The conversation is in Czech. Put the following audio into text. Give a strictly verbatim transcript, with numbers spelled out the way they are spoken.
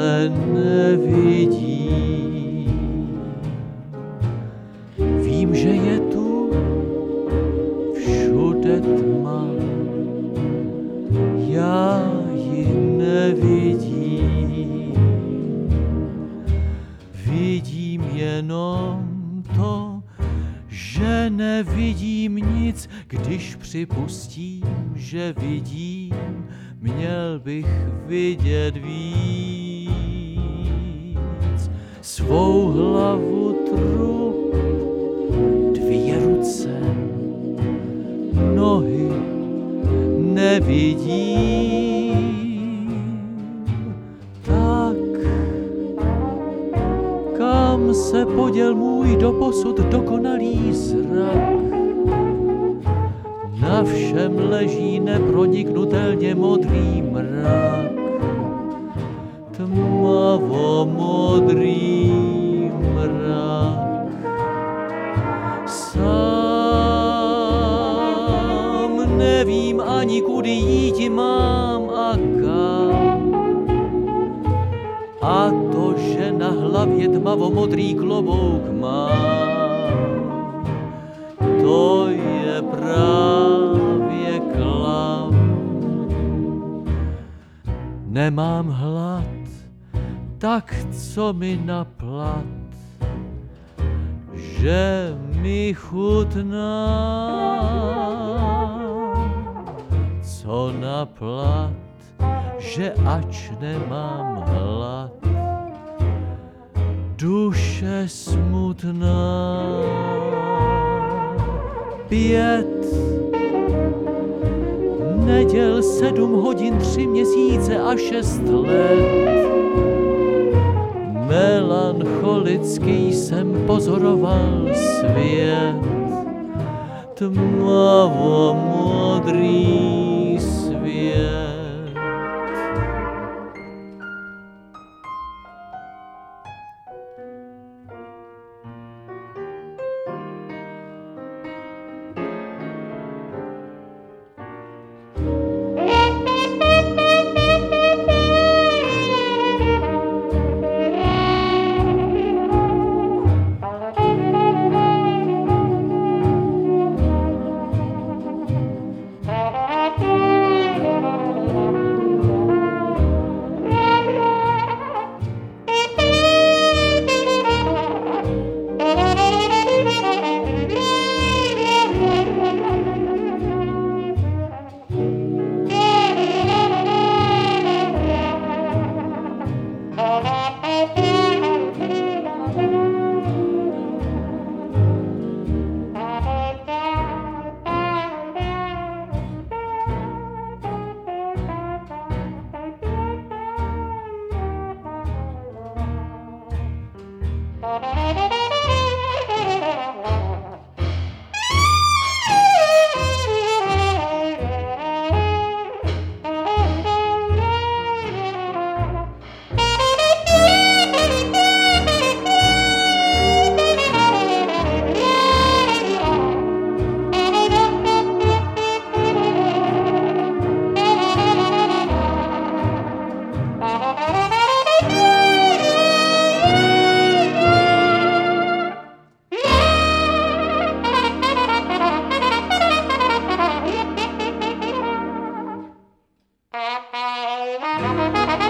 ale nevidí. Vím, že je tu všude tma, já ji nevidím. Vidím jenom to, že nevidím nic, když připustím, že vidím, měl bych vidět víc. Svou hlavu trup, dvě ruce, nohy nevidím. Tak, kam se poděl můj doposud dokonalý zrak? Na všem leží neproniknutelně modrý mrak, tmavo-modrý mrak. Sám nevím ani kudy jít mám a kam. A to, že na hlavě tmavo-modrý klobouk mám, to je právě klam. Nemám hlad, tak co mi na plat, že mi chutná. Co na plat, že ač nemám hlad, duše smutná. Pět neděl, sedm hodin, tři měsíce a šest let. Melancholický jsem pozoroval svět, tmavo-modrý svět. Thank you.